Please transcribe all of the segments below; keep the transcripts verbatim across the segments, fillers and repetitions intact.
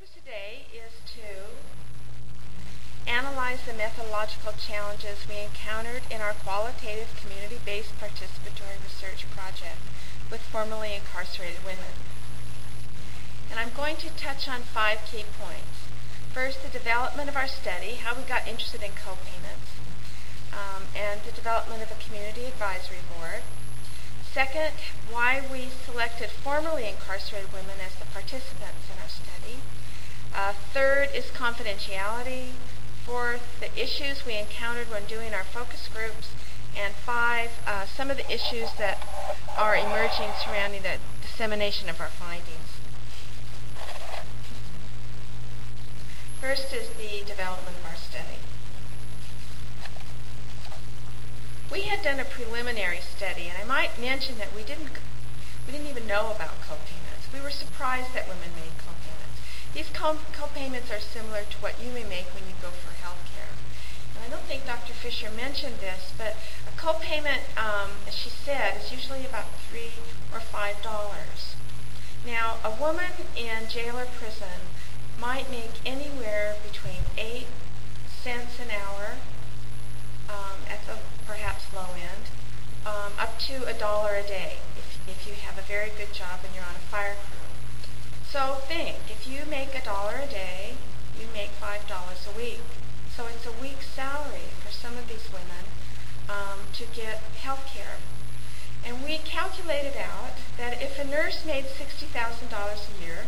focus today is to analyze the methodological challenges we encountered in our qualitative community-based participatory research project with formerly incarcerated women. And I'm going to touch on five key points. First, the development of our study, how we got interested in co-payments, um, and the development of a community advisory board. Second, why we selected formerly incarcerated women as the participants in our study. Uh, third is confidentiality. Fourth, the issues we encountered when doing our focus groups. And five, uh, some of the issues that are emerging surrounding the dissemination of our findings. First is the development of our study. We had done a preliminary study, and I might mention that we didn't we didn't even know about co-payments. We were surprised that women made co-payments. These co- co-payments are similar to what you may make when you go for health care. And I don't think Doctor Fisher mentioned this, but a co-payment, um, as she said, is usually about three or five dollars. Now, a woman in jail or prison might make anywhere between eight cents an hour um, at the perhaps low end, um, up to a dollar a day if, if you have a very good job and you're on a fire crew. So think, if you make a dollar a day, you make five dollars a week. So it's a week's salary for some of these women um, to get health care. And we calculated out that if a nurse made sixty thousand dollars a year,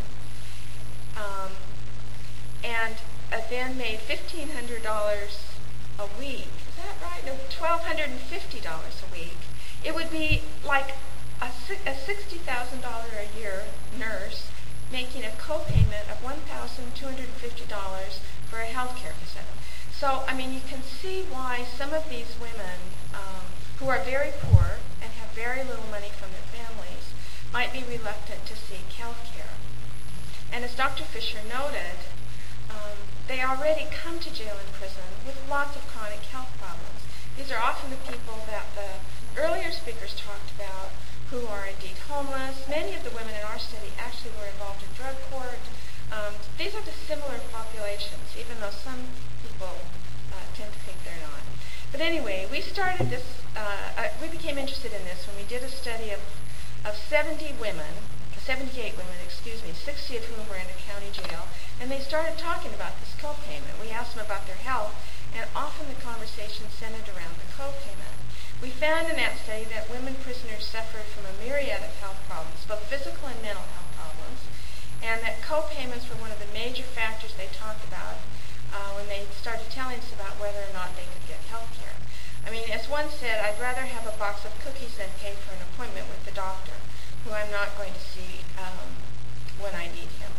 um, and uh, then made fifteen hundred dollars a week, is that right? No, twelve hundred fifty dollars a week. It would be like a, a sixty thousand dollars a year nurse making a co-payment of one thousand two hundred fifty dollars for a health care facility. So, I mean, you can see why some of these women um, who are very poor and have very little money from their families might be reluctant to seek health care. And as Doctor Fisher noted, um, they already come to jail and prison with lots of chronic health problems. These are often the people that the earlier speakers talked about who are indeed homeless. Many of the women in our study actually were involved in drug court. Um, these are the similar populations, even though some people uh, tend to think they're not. But anyway, we started this, uh, uh, we became interested in this when we did a study of, of seventy women, seventy-eight women, excuse me, sixty of whom were in a county jail, and they started talking about this co-payment. We asked them about their health, and often the conversation centered around the co-payment. We found in that study that women prisoners suffered from a myriad of health problems, both physical and mental health problems, and that co-payments were one of the major factors they talked about uh, when they started telling us about whether or not they could get health care. I mean, as one said, I'd rather have a box of cookies than pay for an appointment with the doctor, who I'm not going to see um, when I need him.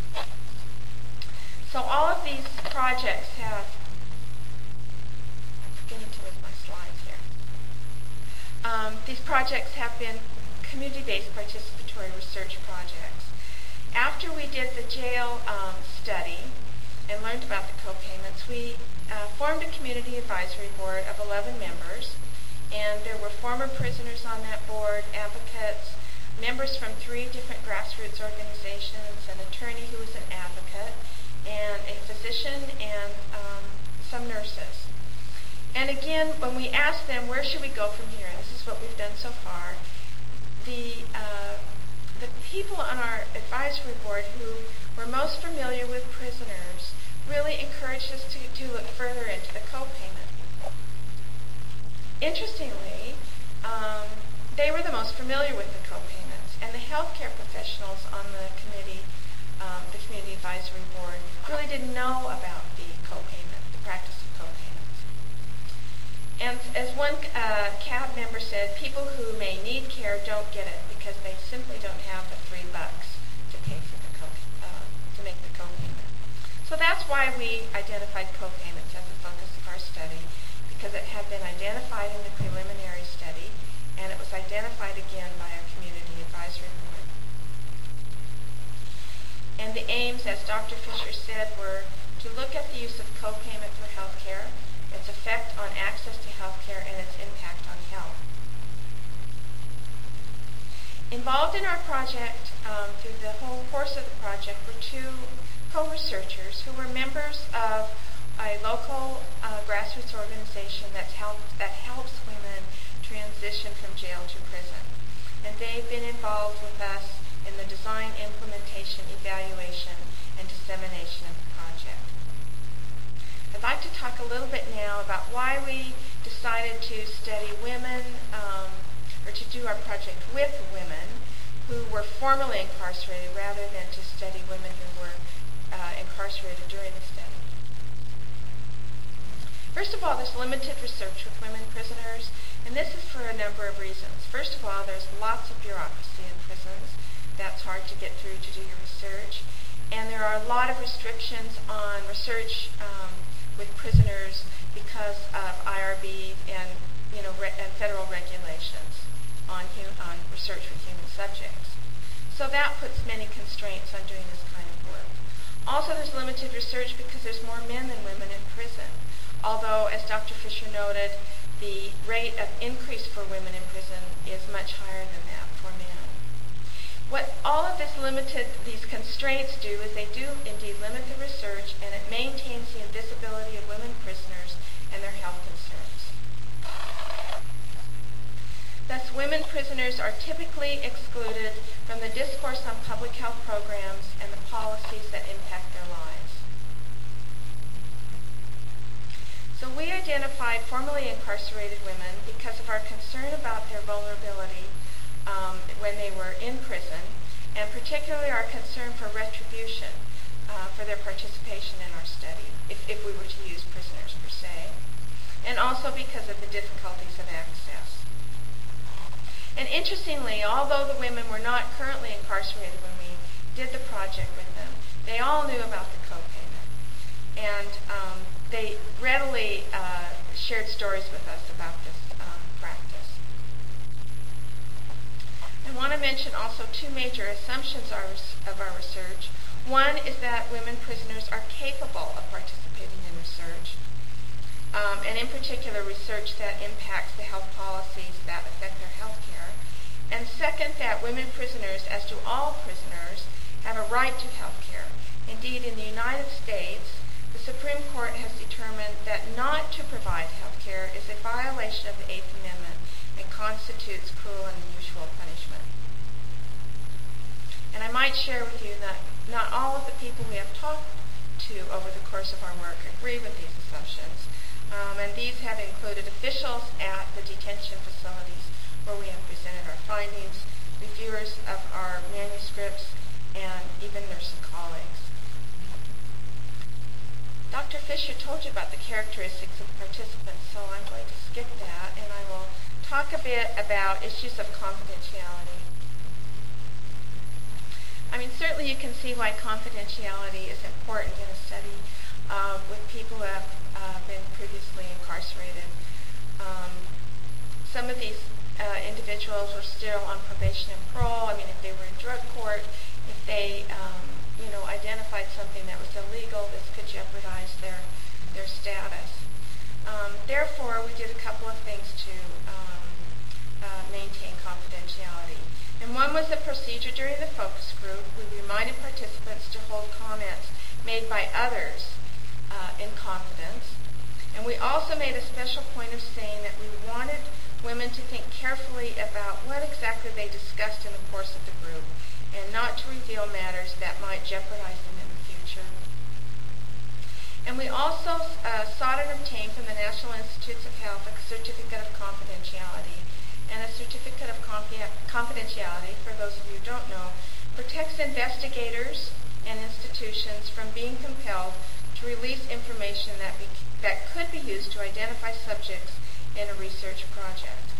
So all of these projects have, I'm forgetting to move my slides here. Um, these projects have been community-based participatory research projects. After we did the jail um, study and learned about the co-payments, we uh, formed a community advisory board of eleven members, and there were former prisoners on that board, advocates, members from three different grassroots organizations, an attorney who was an advocate, and a physician, and um, some nurses. And again, when we asked them, where should we go from here, and this is what we've done so far, the, uh, the people on our advisory board who were most familiar with prisoners really encouraged us to, to look further into the co-payment. Interestingly, um, they were the most familiar with the co-payments, and the healthcare professionals on the committee, um, the community advisory board, really didn't know about the co-payment, the practice of co-payments. And as one uh, C A B member said, people who may need care don't get it because they simply don't have the three bucks to pay for the co- uh, to make the co-payment. So that's why we identified co-payments as the focus of our study, because it had been identified in the preliminary study, and it was identified again by our community advisory board. And the aims, as Doctor Fisher said, were to look at the use of co-payment for health care, its effect on access to health care, and its impact on health. Involved in our project um, through the whole course of the project were two co-researchers who were members of a local uh, grassroots organization that's help, that helps women transition from jail to prison. And they've been involved with us in the design, implementation, evaluation, and dissemination of the project. I'd like to talk a little bit now about why we decided to study women, um, or to do our project with women who were formerly incarcerated rather than to study women who were uh, incarcerated during the study. First of all, there's limited research with women prisoners, and this is for a number of reasons. First of all, there's lots of bureaucracy in prisons. That's hard to get through to do your research. And there are a lot of restrictions on research um, with prisoners because of I R B and, you know, re- and federal regulations on, hu- on research with human subjects. So that puts many constraints on doing this kind of work. Also, there's limited research because there's more men than women in prison. Although, as Doctor Fisher noted, the rate of increase for women in prison is much higher than that for men. What all of this limited, these constraints do is they do indeed limit the research, and it maintains the invisibility of women prisoners and their health concerns. Thus, women prisoners are typically excluded from the discourse on public health programs and the policies that impact their lives. So we identified formerly incarcerated women because of our concern about their vulnerability um, when they were in prison, and particularly our concern for retribution uh, for their participation in our study, if, if we were to use prisoners per se, and also because of the difficulties of access. And interestingly, although the women were not currently incarcerated when we did the project with them, they all knew about the copayment. And um, they readily uh, shared stories with us about this um, practice. I want to mention also two major assumptions of our research. One is that women prisoners are capable of participating in research, um, and in particular research that impacts the health policies that affect their health care. And second, that women prisoners, as do all prisoners, have a right to health care. Indeed, in the United States, the Supreme Court has determined that not to provide health care is a violation of the Eighth Amendment and constitutes cruel and unusual punishment. And I might share with you that not all of the people we have talked to over the course of our work agree with these assumptions. Um, and these have included officials at the detention facilities where we have presented our findings, reviewers of our manuscripts, and even nursing colleagues. Doctor Fisher told you about the characteristics of participants, so I'm going to skip that, and I will talk a bit about issues of confidentiality. I mean, certainly you can see why confidentiality is important in a study uh, with people who have uh, been previously incarcerated. Um, some of these uh, individuals were still on probation and parole. I mean, if they were in drug court, if they um, you know, identified something that was illegal, this could jeopardize their their status. Um, therefore, we did a couple of things to um, uh, maintain confidentiality. And one was the procedure during the focus group. We reminded participants to hold comments made by others uh, in confidence. And we also made a special point of saying that we wanted women to think carefully about what exactly they discussed in the course of the group, and not to reveal matters that might jeopardize them in the future. And we also uh, sought and obtained from the National Institutes of Health a certificate of confidentiality. And a certificate of confidentiality, for those of you who don't know, protects investigators and institutions from being compelled to release information that, be, that could be used to identify subjects in a research project.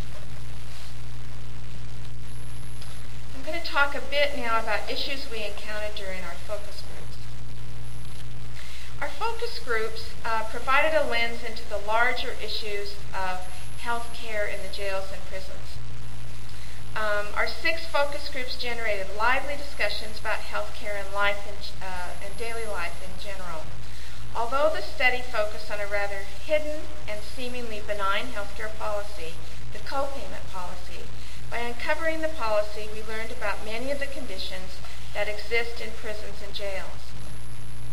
I'm going to talk a bit now about issues we encountered during our focus groups. Our focus groups uh, provided a lens into the larger issues of health care in the jails and prisons. Um, our six focus groups generated lively discussions about health care and life in, uh, and daily life in general. Although the study focused on a rather hidden and seemingly benign healthcare policy, the copayment policy, by uncovering the policy, we learned about many of the conditions that exist in prisons and jails.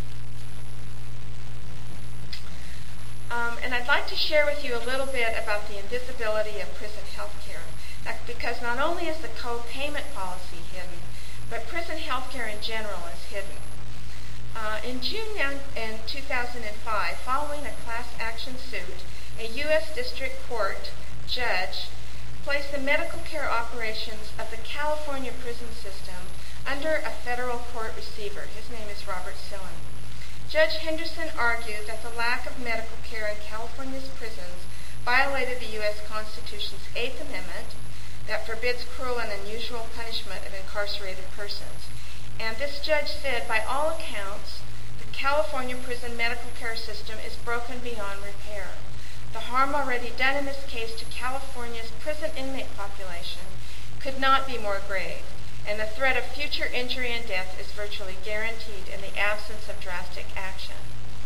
Um, and I'd like to share with you a little bit about the invisibility of prison health care. Because not only is the co-payment policy hidden, but prison health care in general is hidden. Uh, in June in two thousand five, following a class action suit, a U S District Court judge placed the medical care operations of the California prison system under a federal court receiver. His name is Robert Sillen. Judge Henderson argued that the lack of medical care in California's prisons violated the U S Constitution's Eighth Amendment that forbids cruel and unusual punishment of incarcerated persons. And this judge said, by all accounts, the California prison medical care system is broken beyond repair. The harm already done in this case to California's prison inmate population could not be more grave, and the threat of future injury and death is virtually guaranteed in the absence of drastic action.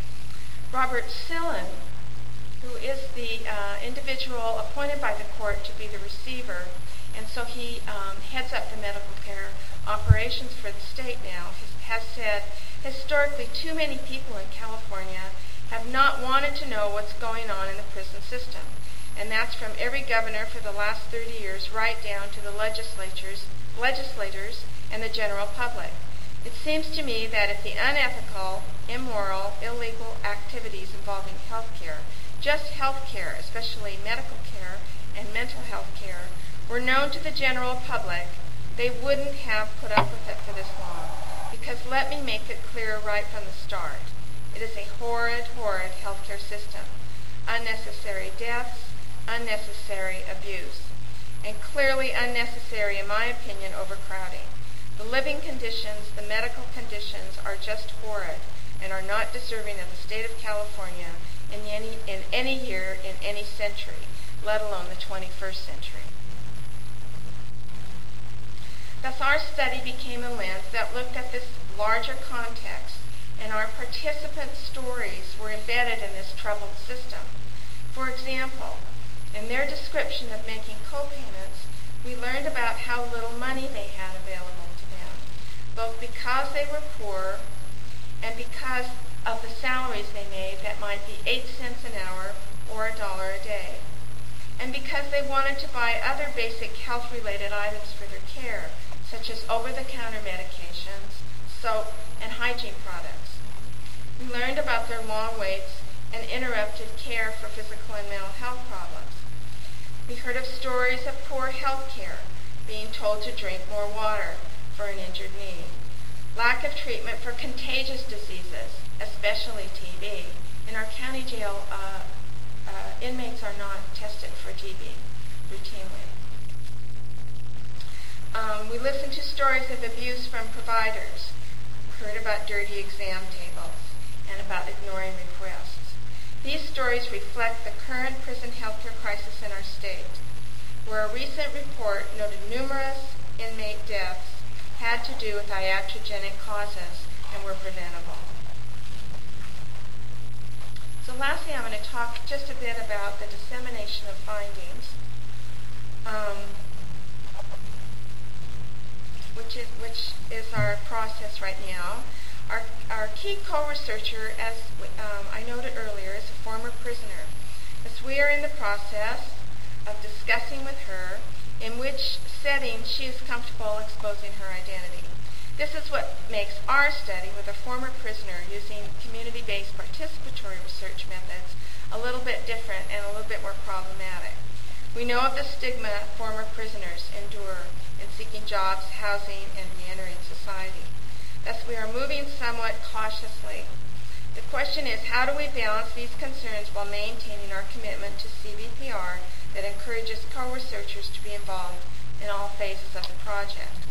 Robert Sillen, who is the uh, individual appointed by the court to be the receiver, and so he um, heads up the medical care operations for the state now, has said, historically, too many people in California have not wanted to know what's going on in the prison system. And that's from every governor for the last thirty years right down to the legislatures, legislators and the general public. It seems to me that if the unethical, immoral, illegal activities involving health care, just health care, especially medical care and mental health care, were known to the general public, they wouldn't have put up with it for this long. Because let me make it clear right from the start. It is a horrid, horrid healthcare system. Unnecessary deaths, unnecessary abuse, and clearly unnecessary, in my opinion, overcrowding. The living conditions, the medical conditions are just horrid and are not deserving of the state of California in any, in any year, in any century, let alone the twenty-first century. Thus, our study became a lens that looked at this larger context, and our participants' stories were embedded in this troubled system. For example, in their description of making co-payments, we learned about how little money they had available to them, both because they were poor and because of the salaries they made that might be eight cents an hour or a dollar a day, and because they wanted to buy other basic health-related items for their care, such as over-the-counter medications, soap, and hygiene products. We learned about their long waits and interrupted care for physical and mental health problems. We heard of stories of poor health care, being told to drink more water for an injured knee, lack of treatment for contagious diseases, especially T B. In our county jail, uh, uh, inmates are not tested for T B routinely. Um, we listened to stories of abuse from providers, heard about dirty exam tables, and about ignoring requests. These stories reflect the current prison healthcare crisis in our state, where a recent report noted numerous inmate deaths had to do with iatrogenic causes and were preventable. So lastly, I'm going to talk just a bit about the dissemination of findings. Um, Which is, which is our process right now. Our, our key co-researcher, as um, I noted earlier, is a former prisoner. As we are in the process of discussing with her in which setting she is comfortable exposing her identity. This is what makes our study with a former prisoner using community-based participatory research methods a little bit different and a little bit more problematic. We know of the stigma former prisoners endure in seeking jobs, housing, and re-entering society. Thus, we are moving somewhat cautiously. The question is, how do we balance these concerns while maintaining our commitment to C V P R that encourages co-researchers to be involved in all phases of the project?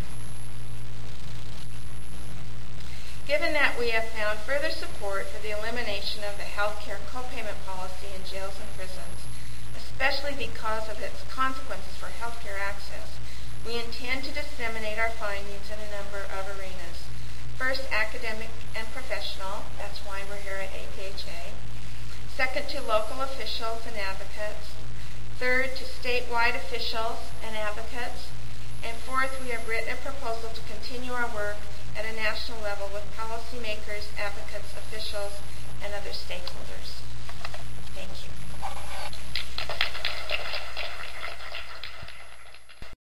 Given that we have found further support for the elimination of the healthcare co-payment policy in jails and prisons, especially because of its consequences for healthcare access, we intend to disseminate our findings in a number of arenas. First, academic and professional. That's why we're here at A P H A. Second, to local officials and advocates. Third, to statewide officials and advocates. And fourth, we have written a proposal to continue our work at a national level with policymakers, advocates, officials, and other stakeholders. Thank Thank you.